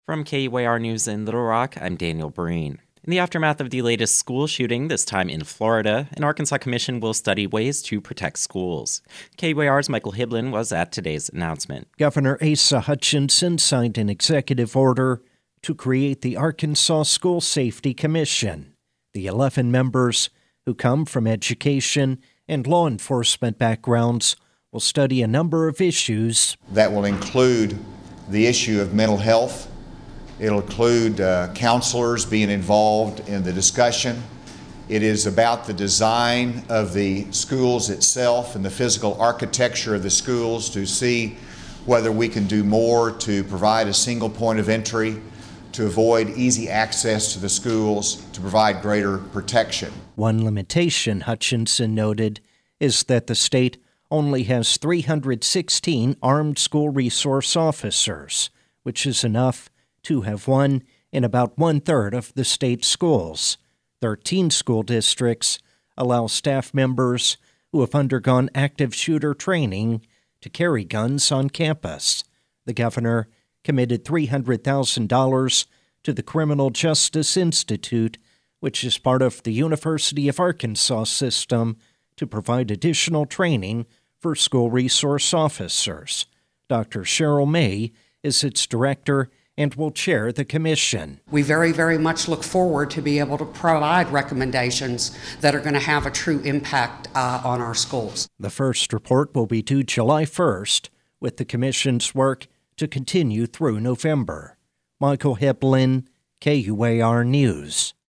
From KUAR News in Little Rock, I'm Daniel Breen. In the aftermath of the latest school shooting, this time in Florida, an Arkansas commission will study ways to protect schools. KUAR's Michael Hiblin was at today's announcement. Governor Asa Hutchinson signed an executive order to create the Arkansas School Safety Commission. The 11 members, who come from education and law enforcement backgrounds, will study a number of issues. That will include the issue of mental health. It'll include counselors being involved in the discussion. It is about the design of the schools itself and the physical architecture of the schools to see whether we can do more to provide a single point of entry, to avoid easy access to the schools, to provide greater protection. One limitation, Hutchinson noted, is that the state only has 316 armed school resource officers, which is enough to have one in about one-third of the state schools. 13 school districts allow staff members who have undergone active shooter training to carry guns on campus. The governor committed $300,000 to the Criminal Justice Institute, which is part of the University of Arkansas system, to provide additional training for school resource officers. Dr. Cheryl May is its director and will chair the commission. We very, very much look forward to be able to provide recommendations that are going to have a true impact on our schools. The first report will be due July 1st, with the commission's work to continue through November. Michael Hiblin, KUAR News.